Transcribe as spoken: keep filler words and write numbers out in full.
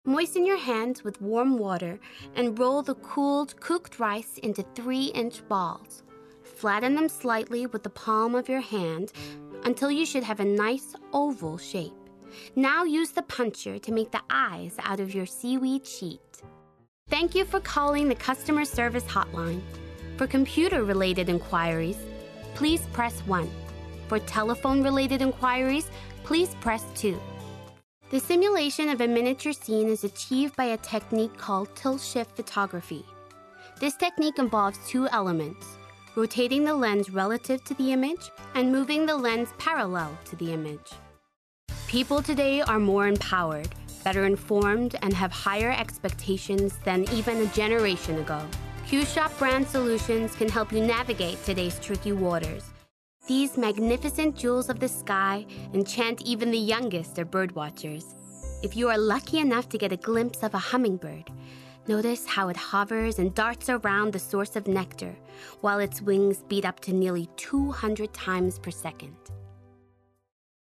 Moisten your hands with warm water and roll the cooled, cooked rice into three-inch balls. Flatten them slightly with the palm of your hand until you should have a nice oval shape. Now use the puncher to make the eyes out of your seaweed sheet. Thank you for calling the customer service hotline. For computer-related inquiries, please press one. For telephone-related inquiries, please press two. The simulation of a miniature scene is achieved by a technique called tilt-shift photography. This technique involves two elements: rotating the lens relative to the image and moving the lens parallel to the image. People today are more empowered, better informed, and have higher expectations than even a generation ago. Q-Shop brand solutions can help you navigate today's tricky waters. These magnificent jewels of the sky enchant even the youngest of birdwatchers. If you are lucky enough to get a glimpse of a hummingbird, notice how it hovers and darts around the source of nectar, while its wings beat up to nearly two hundred times per second.